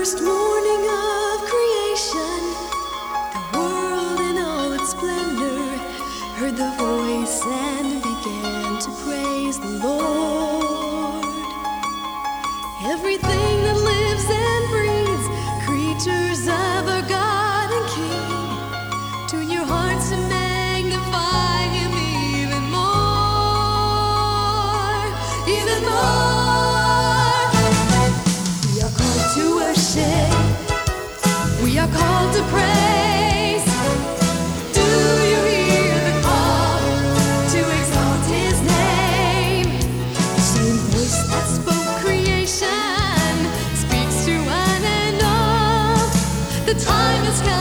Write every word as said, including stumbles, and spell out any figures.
first morning of creation, the world in all its splendor heard the voice and began to praise the Lord. Everything that lives and breathes, creatures of our God and King, tune your hearts to magnify Him even more, even more. To worship, we are called to praise. Do you hear the call to exalt His name? The same voice that spoke creation speaks to one and all. The time has come.